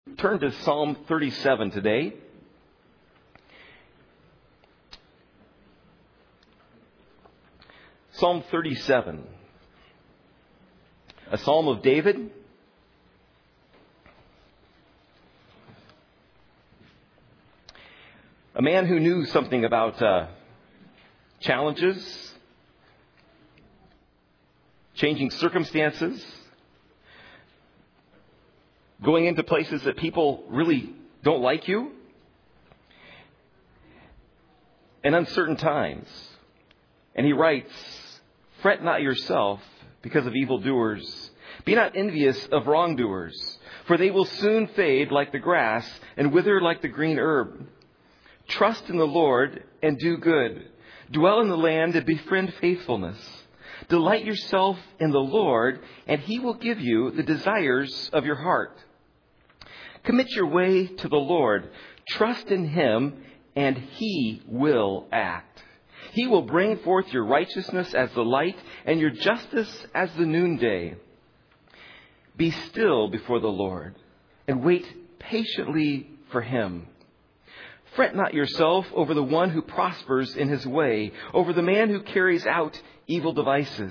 Turn to Psalm 37 today. Psalm 37, a psalm of David. A man who knew something about challenges, changing circumstances, going into places that people really don't like you, and uncertain times. And he writes, "Fret not yourself because of evildoers. Be not envious of wrongdoers, for they will soon fade like the grass and wither like the green herb. Trust in the Lord and do good. Dwell in the land and befriend faithfulness. Delight yourself in the Lord, and He will give you the desires of your heart. Commit your way to the Lord. Trust in Him, and He will act. He will bring forth your righteousness as the light and your justice as the noonday. Be still before the Lord and wait patiently for Him. Fret not yourself over the one who prospers in his way, over the man who carries out evil devices.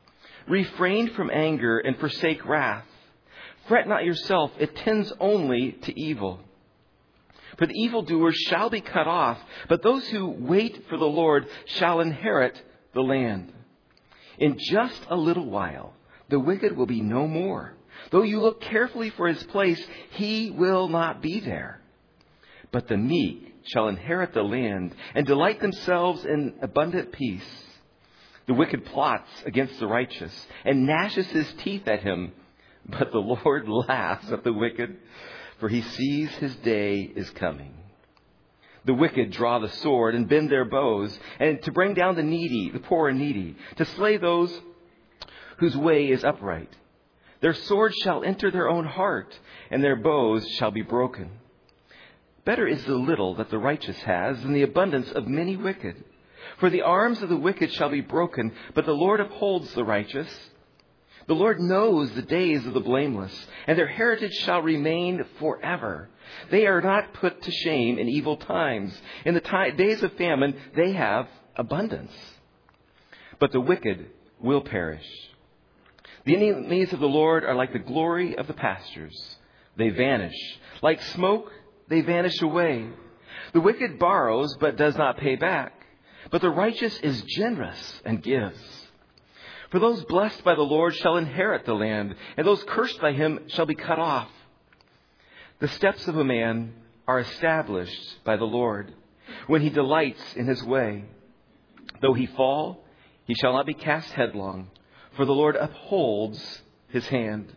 Refrain from anger and forsake wrath. Fret not yourself, it tends only to evil. For the evildoers shall be cut off, but those who wait for the Lord shall inherit the land. In just a little while, the wicked will be no more. Though you look carefully for his place, he will not be there. But the meek shall inherit the land and delight themselves in abundant peace. The wicked plots against the righteous and gnashes his teeth at him. But the Lord laughs at the wicked, for He sees his day is coming. The wicked draw the sword and bend their bows, and to bring down the needy, the poor and needy, to slay those whose way is upright. Their swords shall enter their own heart, and their bows shall be broken. Better is the little that the righteous has than the abundance of many wicked. For the arms of the wicked shall be broken, but the Lord upholds the righteous. The Lord knows the days of the blameless, and their heritage shall remain forever. They are not put to shame in evil times. In the days of famine, they have abundance. But the wicked will perish. The enemies of the Lord are like the glory of the pastures. They vanish. Like smoke, they vanish away. The wicked borrows, but does not pay back. But the righteous is generous and gives. For those blessed by the Lord shall inherit the land, and those cursed by Him shall be cut off. The steps of a man are established by the Lord, when he delights in his way. Though he fall, he shall not be cast headlong, for the Lord upholds his hand.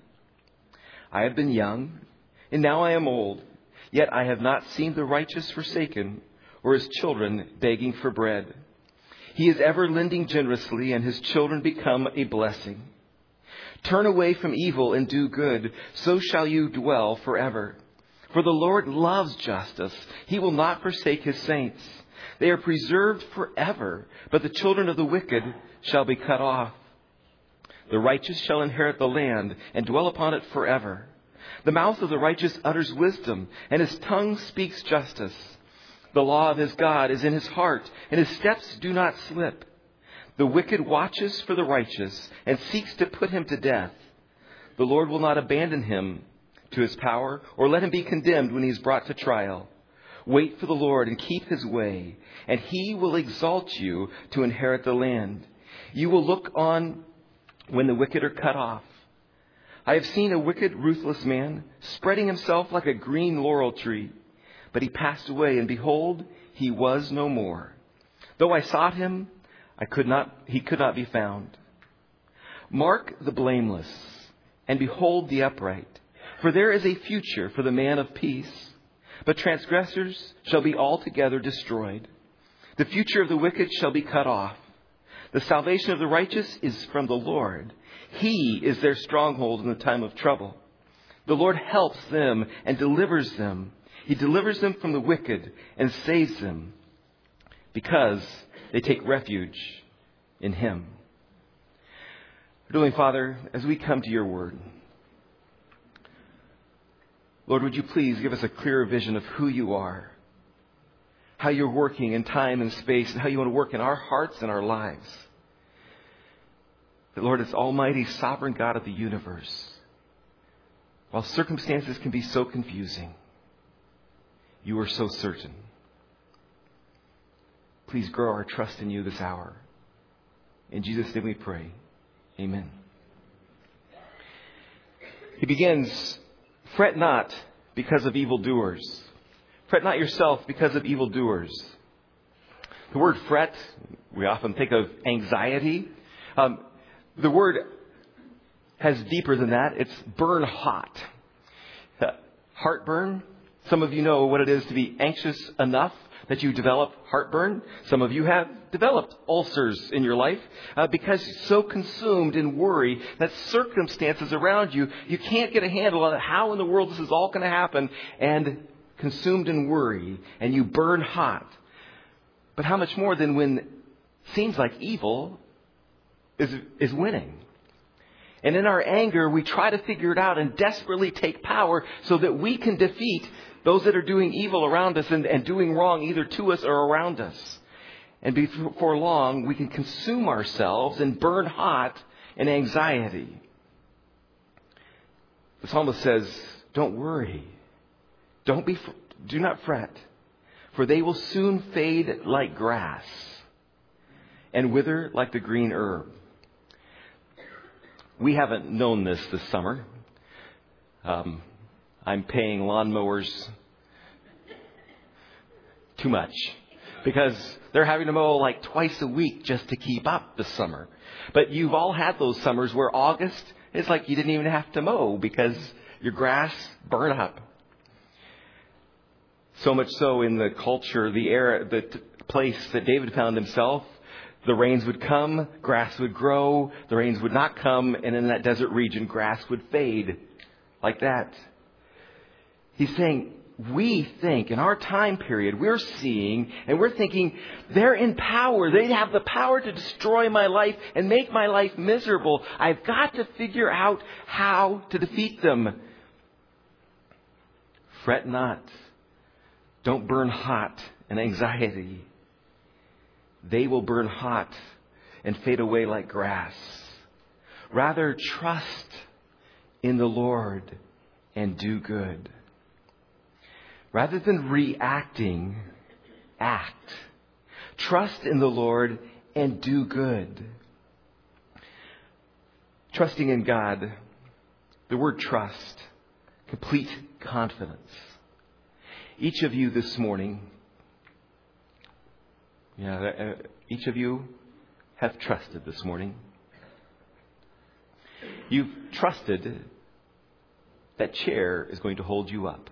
I have been young, and now I am old, yet I have not seen the righteous forsaken, or his children begging for bread. He is ever lending generously, and his children become a blessing. Turn away from evil and do good, so shall you dwell forever. For the Lord loves justice. He will not forsake His saints. They are preserved forever, but the children of the wicked shall be cut off. The righteous shall inherit the land and dwell upon it forever. The mouth of the righteous utters wisdom, and his tongue speaks justice. The law of his God is in his heart, and his steps do not slip. The wicked watches for the righteous and seeks to put him to death. The Lord will not abandon him to his power or let him be condemned when he is brought to trial. Wait for the Lord and keep His way, and He will exalt you to inherit the land. You will look on when the wicked are cut off. I have seen a wicked, ruthless man spreading himself like a green laurel tree. But he passed away, and behold, he was no more. Though I sought him, he could not be found. Mark the blameless, and behold the upright. For there is a future for the man of peace. But transgressors shall be altogether destroyed. The future of the wicked shall be cut off. The salvation of the righteous is from the Lord. He is their stronghold in the time of trouble. The Lord helps them and delivers them. He delivers them from the wicked and saves them because they take refuge in Him. Heavenly Father, as we come to Your word, Lord, would you please give us a clearer vision of who you are, how you're working in time and space, and how you want to work in our hearts and our lives. That, Lord, as Almighty, sovereign God of the universe, while circumstances can be so confusing, you are so certain. Please grow our trust in you this hour. In Jesus' name we pray. Amen. He begins, fret not because of evildoers. Fret not yourself because of evildoers. The word fret, we often think of anxiety. The word has deeper than that. It's burn hot. Heartburn. Some of you know what it is to be anxious enough that you develop heartburn. Some of you have developed ulcers in your life because you're so consumed in worry that circumstances around you, you can't get a handle on how in the world this is all going to happen, and consumed in worry, and you burn hot. But how much more than when it seems like evil is winning? And in our anger, we try to figure it out and desperately take power so that we can defeat those that are doing evil around us and doing wrong either to us or around us. And before long, we can consume ourselves and burn hot in anxiety. The psalmist says, don't worry. Do not fret, for they will soon fade like grass and wither like the green herb. We haven't known this summer. I'm paying lawnmowers too much because they're having to mow like twice a week just to keep up this summer. But you've all had those summers where August, it's like you didn't even have to mow because your grass burned up. So much so in the culture, the era, the place that David found himself, the rains would come, grass would grow, the rains would not come, and in that desert region, grass would fade like that. He's saying, we think in our time period, we're seeing and we're thinking they're in power. They have the power to destroy my life and make my life miserable. I've got to figure out how to defeat them. Fret not. Don't burn hot in anxiety. They will burn hot and fade away like grass. Rather, trust in the Lord and do good. Rather than reacting, act. Trust in the Lord and do good. Trusting in God, the word trust, complete confidence. Each of you this morning, each of you have trusted this morning. You've trusted that chair is going to hold you up.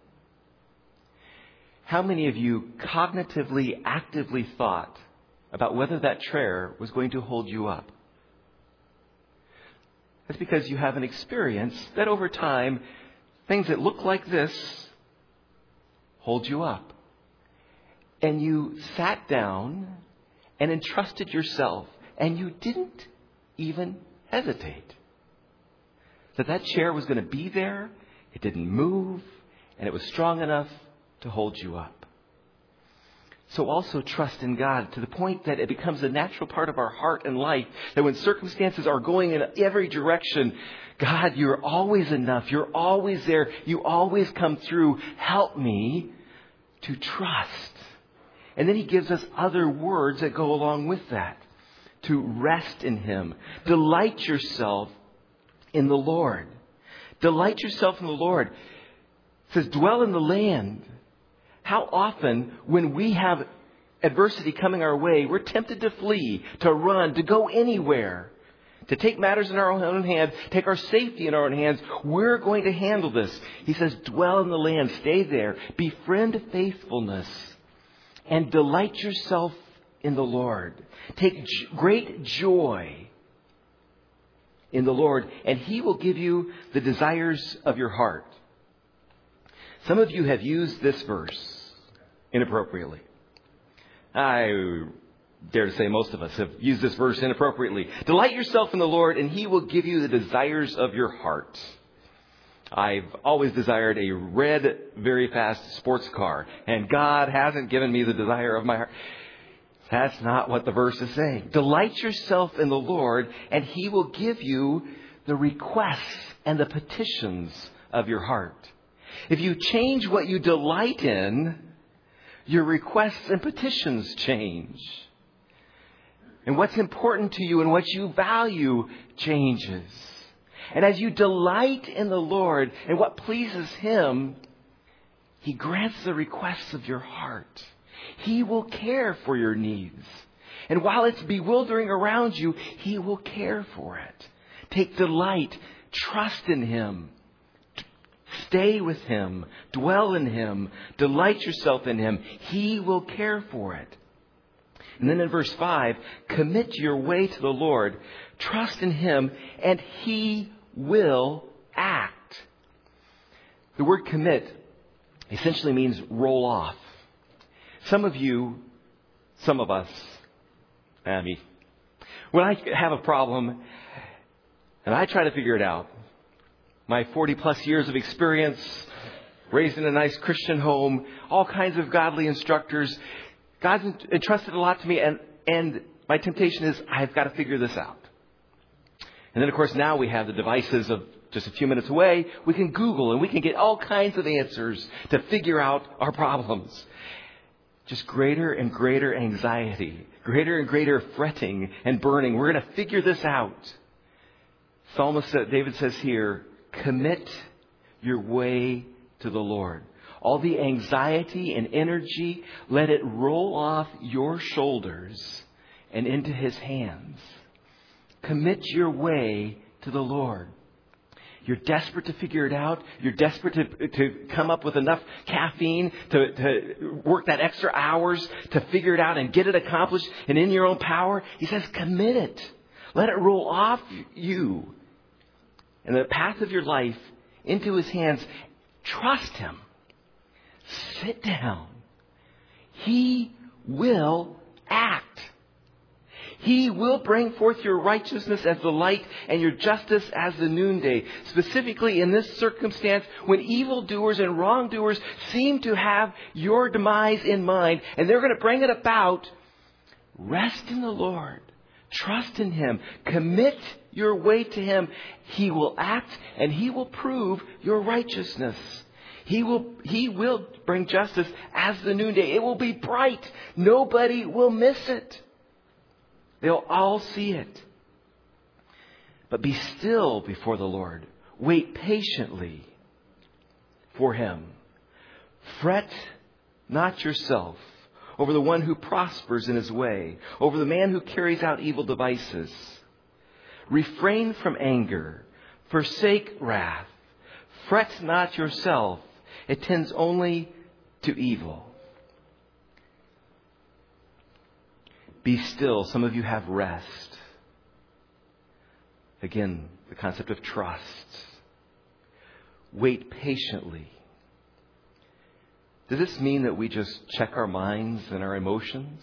How many of you cognitively, actively thought about whether that chair was going to hold you up? That's because you have an experience that over time, things that look like this hold you up. And you sat down and entrusted yourself, and you didn't even hesitate. That chair was going to be there, it didn't move, and it was strong enough to hold you up. So also trust in God to the point that it becomes a natural part of our heart and life, that when circumstances are going in every direction, God, you're always enough. You're always there. You always come through. Help me to trust. And then he gives us other words that go along with that. To rest in him. Delight yourself in the Lord. Delight yourself in the Lord. It says, dwell in the land. How often when we have adversity coming our way, we're tempted to flee, to run, to go anywhere, to take matters in our own hands, take our safety in our own hands. We're going to handle this. He says, dwell in the land, stay there, befriend faithfulness, and delight yourself in the Lord. Take great joy in the Lord, and he will give you the desires of your heart. Some of you have used this verse inappropriately. I dare to say most of us have used this verse inappropriately. Delight yourself in the Lord, and he will give you the desires of your heart. I've always desired a red, very fast sports car, and God hasn't given me the desire of my heart. That's not what the verse is saying. Delight yourself in the Lord, and He will give you the requests and the petitions of your heart. If you change what you delight in, your requests and petitions change. And what's important to you and what you value changes. And as you delight in the Lord and what pleases Him, He grants the requests of your heart. He will care for your needs. And while it's bewildering around you, He will care for it. Take delight. Trust in Him. Stay with Him. Dwell in Him. Delight yourself in Him. He will care for it. And then in verse 5, commit your way to the Lord. Trust in Him, and He will act. The word commit essentially means roll off. Some of us, me, when I have a problem and I try to figure it out, my 40 plus years of experience, raised in a nice Christian home, all kinds of godly instructors, God's entrusted a lot to me, and my temptation is I've got to figure this out. And then, of course, now we have the devices of just a few minutes away. We can Google and we can get all kinds of answers to figure out our problems. Just greater and greater anxiety, greater and greater fretting and burning. We're going to figure this out. David says here, commit your way to the Lord. All the anxiety and energy, let it roll off your shoulders and into His hands. Commit your way to the Lord. You're desperate to figure it out. You're desperate to come up with enough caffeine to work that extra hours to figure it out and get it accomplished and in your own power. He says, commit it. Let it roll off you and the path of your life into His hands. Trust Him. Sit down. He will act. He will bring forth your righteousness as the light and your justice as the noonday. Specifically in this circumstance, when evildoers and wrongdoers seem to have your demise in mind, and they're going to bring it about, rest in the Lord. Trust in Him. Commit your way to Him. He will act and He will prove your righteousness. He will bring justice as the noonday. It will be bright. Nobody will miss it. They'll all see it. But be still before the Lord. Wait patiently for Him. Fret not yourself over the one who prospers in his way, over the man who carries out evil devices. Refrain from anger. Forsake wrath. Fret not yourself. It tends only to evil. Be still. Some of you have rest. Again, the concept of trust. Wait patiently. Does this mean that we just check our minds and our emotions?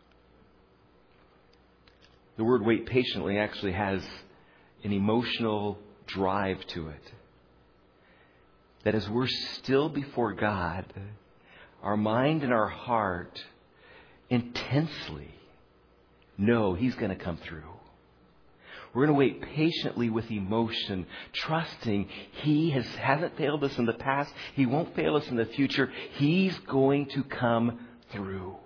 The word wait patiently actually has an emotional drive to it. That as we're still before God, our mind and our heart intensely know He's going to come through. We're going to wait patiently with emotion, trusting He hasn't failed us in the past. He won't fail us in the future. He's going to come through.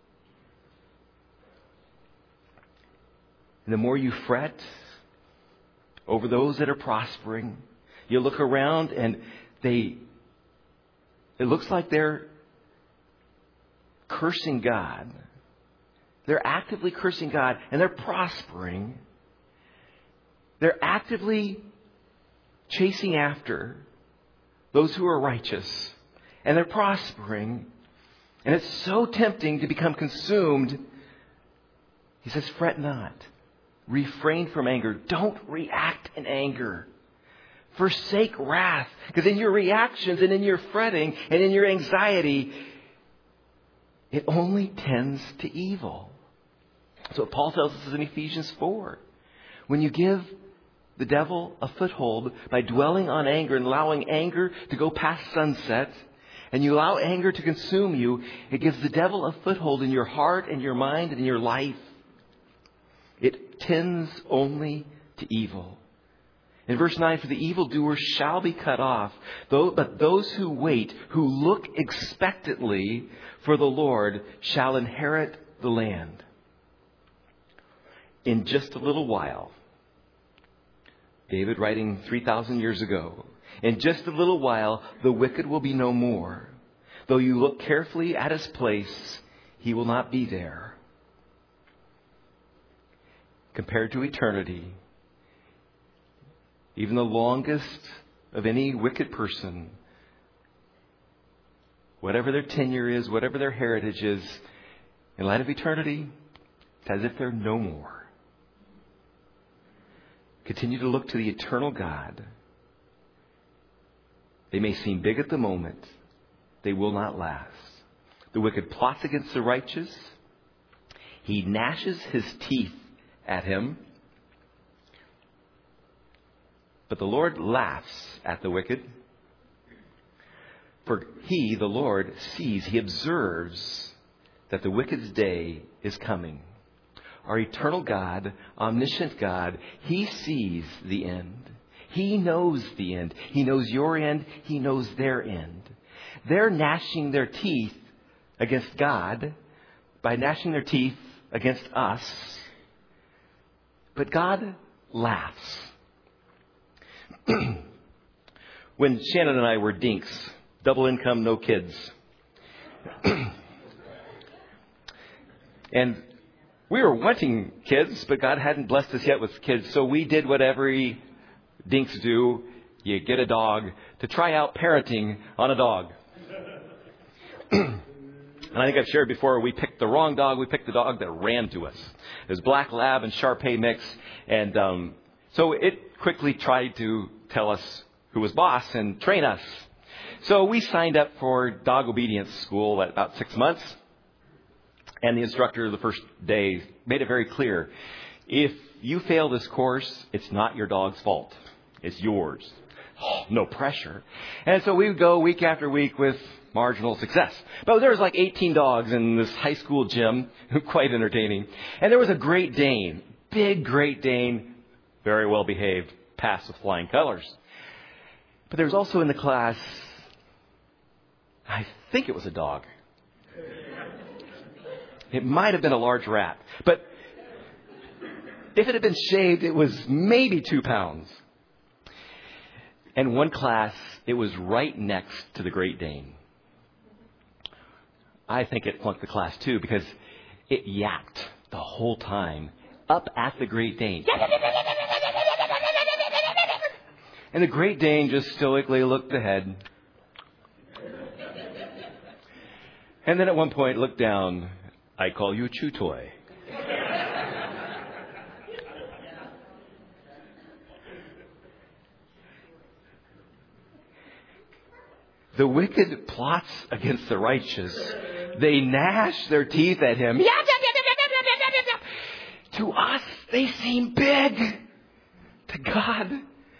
And the more you fret over those that are prospering, you look around and it looks like they're cursing God. They're actively cursing God and they're prospering. They're actively chasing after those who are righteous and they're prospering. And it's so tempting to become consumed. He says, fret not. Refrain from anger. Don't react in anger. Forsake wrath. Because in your reactions and in your fretting and in your anxiety, it only tends to evil. So Paul tells us in Ephesians 4. When you give the devil a foothold by dwelling on anger and allowing anger to go past sunset, and you allow anger to consume you, it gives the devil a foothold in your heart and your mind and in your life. It tends only to evil. In verse 9, for the evildoer shall be cut off, but those who wait, who look expectantly for the Lord, shall inherit the land. In just a little while, David writing 3,000 years ago, in just a little while, the wicked will be no more. Though you look carefully at his place, he will not be there. Compared to eternity, even the longest of any wicked person, whatever their tenure is, whatever their heritage is, in light of eternity, it's as if they're no more. Continue to look to the eternal God. They may seem big at the moment. They will not last. The wicked plots against the righteous. He gnashes his teeth at him. But the Lord laughs at the wicked. For he, the Lord, sees, he observes that the wicked's day is coming. Our eternal God, omniscient God, he sees the end. He knows the end. He knows your end. He knows their end. They're gnashing their teeth against God by gnashing their teeth against us. But God laughs. When Shannon and I were dinks, double income, no kids. And we were wanting kids, but God hadn't blessed us yet with kids. So we did what every dinks do. You get a dog to try out parenting on a dog. And I think I've shared before, we picked the wrong dog. We picked the dog that ran to us. It was Black Lab and Shar-Pei mix. And so it quickly tried to tell us who was boss and train us. So we signed up for dog obedience school at about 6 months. And the instructor the first day made it very clear. If you fail this course, it's not your dog's fault. It's yours. Oh, no pressure. And so we would go week after week with marginal success. But there was like 18 dogs in this high school gym. Quite entertaining. And there was a Great Dane. Big Great Dane. Very well behaved. Passed with flying colors. But there was also in the class, I think it was a dog. It might have been a large rat. But if it had been shaved, it was maybe 2 pounds. And one class, it was right next to the Great Dane. I think it flunked the class too because it yapped the whole time up at the Great Dane. And the Great Dane just stoically looked ahead. And then at one point looked down. I call you chew toy. The wicked plots against the righteous. They gnash their teeth at him. To us, they seem big. To God,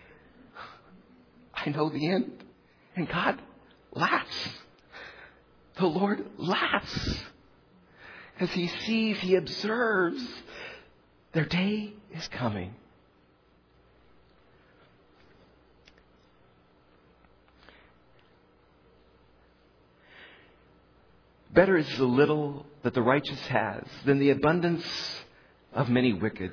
I know the end. And God laughs. The Lord laughs. As he sees, he observes. Their day is coming. Better is the little that the righteous has than the abundance of many wicked.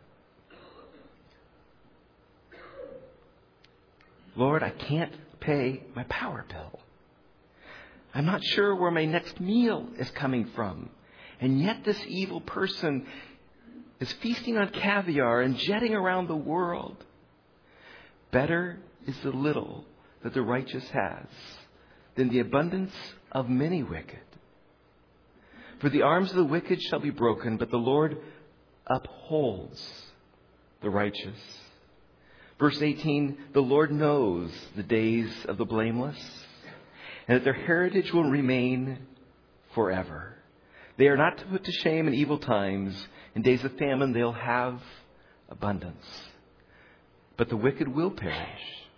Lord, I can't pay my power bill. I'm not sure where my next meal is coming from. And yet this evil person is feasting on caviar and jetting around the world. Better is the little that the righteous has than the abundance of many wicked. For the arms of the wicked shall be broken, but the Lord upholds the righteous. Verse 18, the Lord knows the days of the blameless, and that their heritage will remain forever. They are not to put to shame in evil times. In days of famine, they'll have abundance. but the wicked will perish.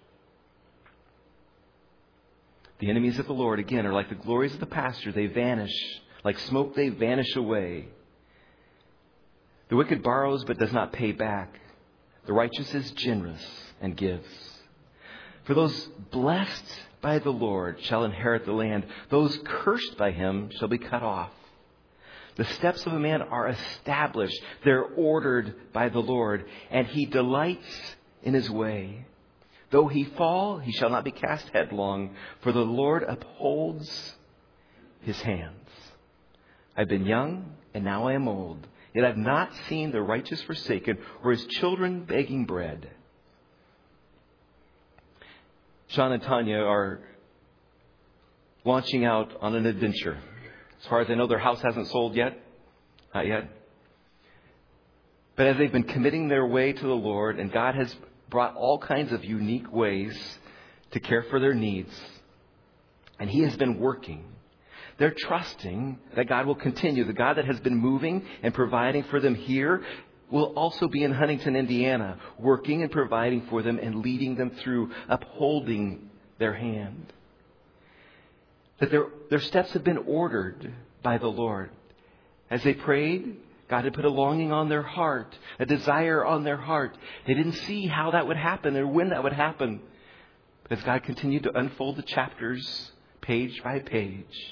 The enemies of the Lord, again, are like the glories of the pasture. They vanish. Like smoke, they vanish away. The wicked borrows but does not pay back. The righteous is generous and gives. For those blessed by the Lord shall inherit the land. Those cursed by him shall be cut off. The steps of a man are established. They're ordered by the Lord, and he delights in his way. Though he fall, he shall not be cast headlong, for the Lord upholds his hands. I've been young, and now I am old. Yet I've not seen the righteous forsaken, or his children begging bread. Sean and Tanya are launching out on an adventure. As far as I know, their house hasn't sold yet. Not yet. But as they've been committing their way to the Lord, and God has brought all kinds of unique ways to care for their needs, and He has been working, they're trusting that God will continue. The God that has been moving and providing for them here will also be in Huntington, Indiana, working and providing for them and leading them through, upholding their hand. That their steps have been ordered by the Lord. As they prayed, God had put a longing on their heart, a desire on their heart. They didn't see how that would happen or when that would happen. But as God continued to unfold the chapters, page by page,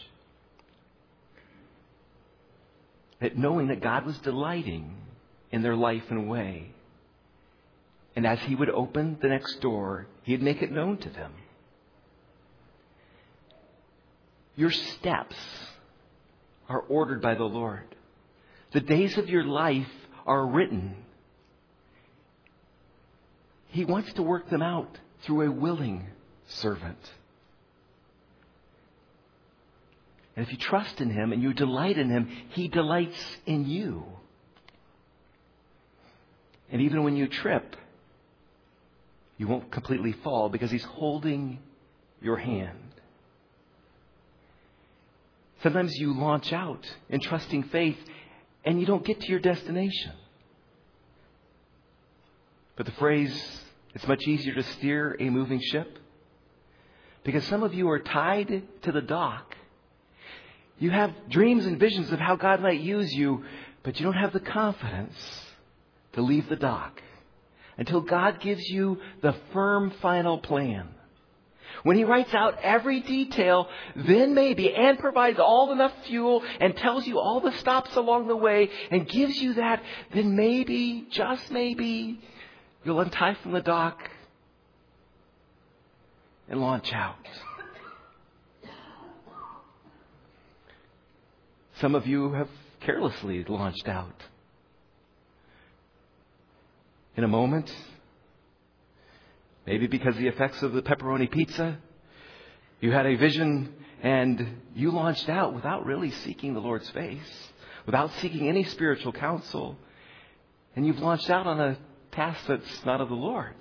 that knowing that God was delighting in their life and way. And as He would open the next door, He'd make it known to them. Your steps are ordered by the Lord. The days of your life are written. He wants to work them out through a willing servant. And if you trust in Him and you delight in Him, He delights in you. And even when you trip, you won't completely fall because He's holding your hand. Sometimes you launch out in trusting faith and you don't get to your destination. But the phrase, it's much easier to steer a moving ship, because some of you are tied to the dock. You have dreams and visions of how God might use you, but you don't have the confidence to leave the dock until God gives you the firm final plan. When He writes out every detail, then maybe, and provides all enough fuel and tells you all the stops along the way and gives you that, then maybe, just maybe, you'll untie from the dock and launch out. Some of you have carelessly launched out. In a moment, maybe because of the effects of the pepperoni pizza, you had a vision and you launched out without really seeking the Lord's face, without seeking any spiritual counsel. And you've launched out on a task that's not of the Lord.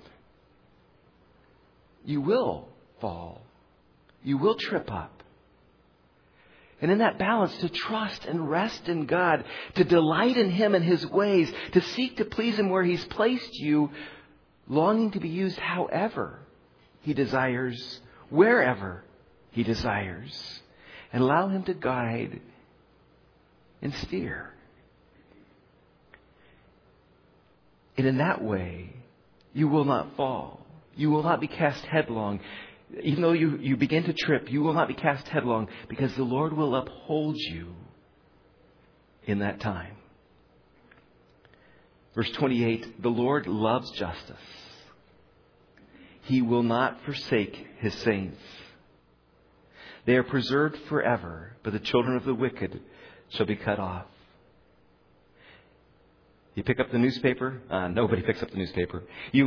You will fall. You will trip up. And in that balance, to trust and rest in God, to delight in Him and His ways, to seek to please Him where He's placed you, longing to be used however He desires, wherever He desires, and allow Him to guide and steer. And in that way, you will not fall. You will not be cast headlong. Even though you begin to trip, you will not be cast headlong, because the Lord will uphold you in that time. Verse 28, the Lord loves justice. He will not forsake His saints. They are preserved forever, but the children of the wicked shall be cut off. You pick up the newspaper? Nobody picks up the newspaper.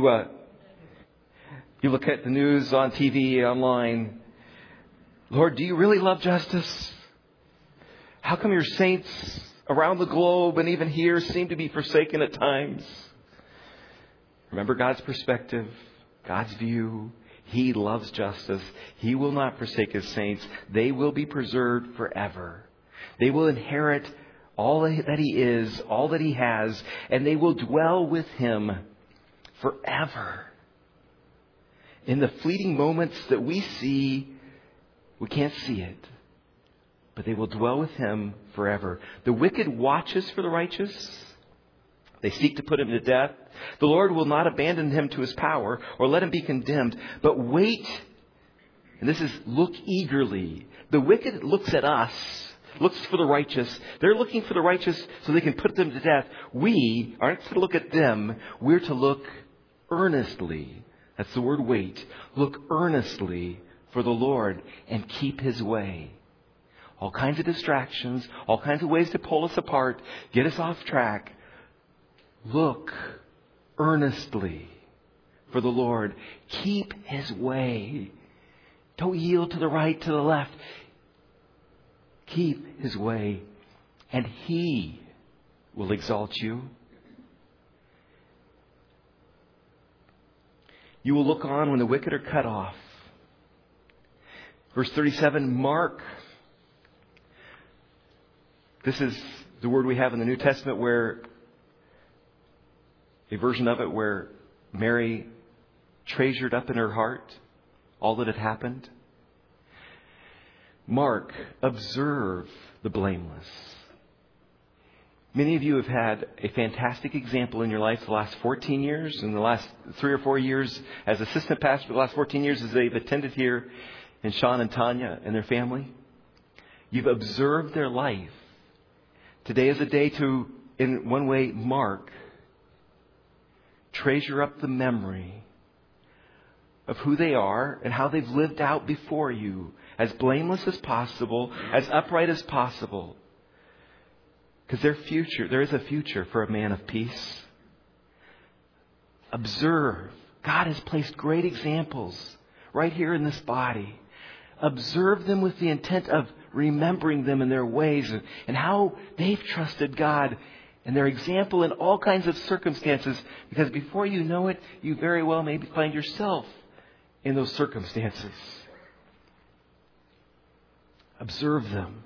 You look at the news on TV, online. Lord, do you really love justice? How come your saints around the globe and even here seem to be forsaken at times? Remember God's perspective, God's view. He loves justice. He will not forsake His saints. They will be preserved forever. They will inherit all that He is, all that He has, and they will dwell with Him forever. In the fleeting moments that we see, we can't see it, but they will dwell with him forever. The wicked watches for the righteous. They seek to put him to death. The Lord will not abandon him to his power or let him be condemned, but wait. And this is look eagerly. The wicked looks at us, looks for the righteous. They're looking for the righteous so they can put them to death. We aren't to look at them. We're to look earnestly. That's the word wait. Look earnestly for the Lord and keep his way. All kinds of distractions, all kinds of ways to pull us apart, get us off track. Look earnestly for the Lord. Keep his way. Don't yield to the right, to the left. Keep his way, and he will exalt you. You will look on when the wicked are cut off. Verse 37, mark. This is the word we have in the New Testament where a version of it where Mary treasured up in her heart all that had happened. Mark, observe the blameless. Many of you have had a fantastic example in your life the last 14 years, and the last 3 or 4 years as assistant pastor, the last 14 years as they've attended here, and Sean and Tanya and their family. You've observed their life. Today is a day to, in one way, mark, treasure up the memory of who they are and how they've lived out before you, as blameless as possible, as upright as possible. Because there is a future for a man of peace. Observe. God has placed great examples right here in this body. Observe them with the intent of remembering them in their ways and how they've trusted God and their example in all kinds of circumstances. Because before you know it, you very well may find yourself in those circumstances. Observe them.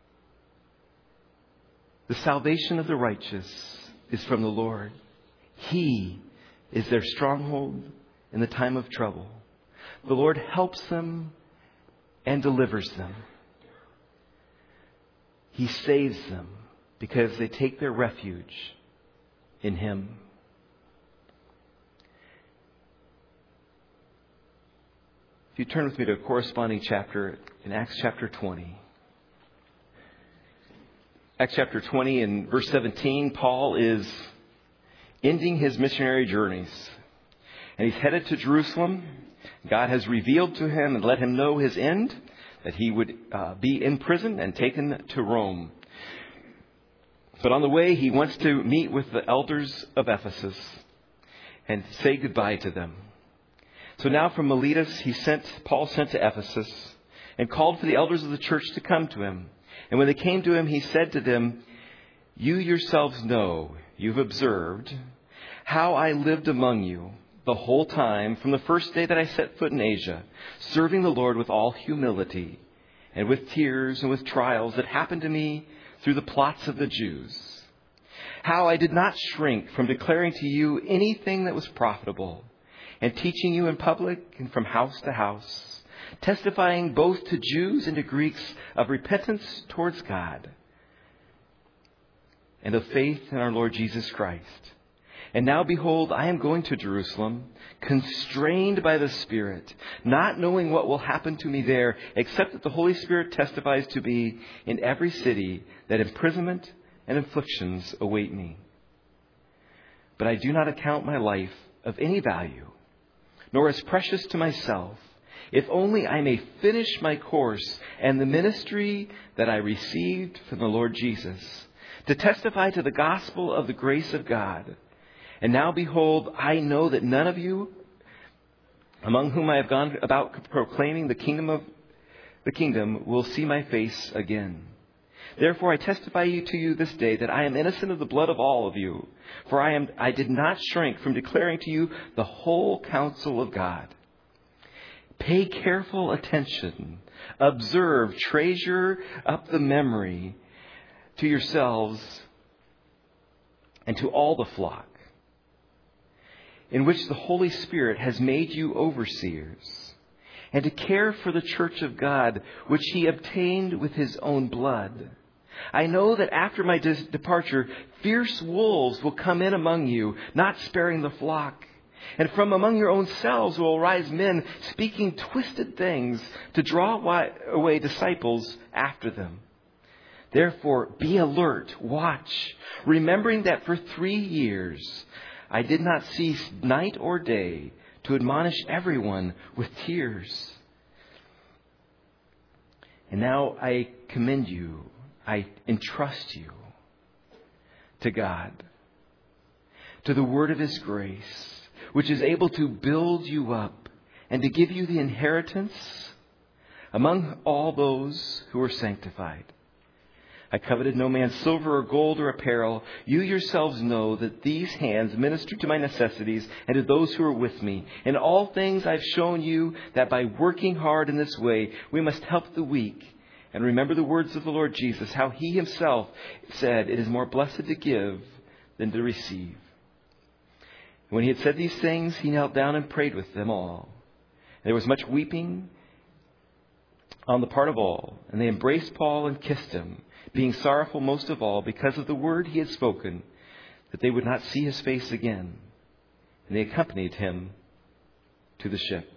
The salvation of the righteous is from the Lord. He is their stronghold in the time of trouble. The Lord helps them and delivers them. He saves them because they take their refuge in him. If you turn with me to a corresponding chapter in Acts chapter 20. Acts chapter 20 and verse 17, Paul is ending his missionary journeys. And he's headed to Jerusalem. God has revealed to him and let him know his end, that he would be in prison and taken to Rome. But on the way, he wants to meet with the elders of Ephesus and say goodbye to them. So now from Miletus, Paul sent to Ephesus and called for the elders of the church to come to him. And when they came to him, he said to them, "You yourselves know, you've observed, how I lived among you the whole time from the first day that I set foot in Asia, serving the Lord with all humility and with tears and with trials that happened to me through the plots of the Jews. How I did not shrink from declaring to you anything that was profitable and teaching you in public and from house to house, testifying both to Jews and to Greeks of repentance towards God and of faith in our Lord Jesus Christ. And now, behold, I am going to Jerusalem, constrained by the Spirit, not knowing what will happen to me there, except that the Holy Spirit testifies to me in every city that imprisonment and afflictions await me. But I do not account my life of any value, nor as precious to myself, if only I may finish my course and the ministry that I received from the Lord Jesus, to testify to the gospel of the grace of God. And now, behold, I know that none of you, among whom I have gone about proclaiming the kingdom, will see my face again. Therefore, I testify to you this day that I am innocent of the blood of all of you. For I did not shrink from declaring to you the whole counsel of God. Pay careful attention. Observe, treasure up the memory to yourselves and to all the flock in which the Holy Spirit has made you overseers, and to care for the church of God, which He obtained with His own blood. I know that after my departure, fierce wolves will come in among you, not sparing the flock. And from among your own selves will arise men speaking twisted things to draw away disciples after them. Therefore, be alert, watch, remembering that for 3 years I did not cease night or day to admonish everyone with tears. And now I commend you, I entrust you to God, to the word of His grace, which is able to build you up and to give you the inheritance among all those who are sanctified. I coveted no man's silver or gold or apparel. You yourselves know that these hands minister to my necessities and to those who are with me. In all things I've shown you that by working hard in this way, we must help the weak. And remember the words of the Lord Jesus, how He Himself said, it is more blessed to give than to receive. When He had said these things, He knelt down and prayed with them all. There was much weeping on the part of all, and they embraced Paul and kissed him, being sorrowful most of all because of the word he had spoken, that they would not see his face again. And they accompanied him to the ship.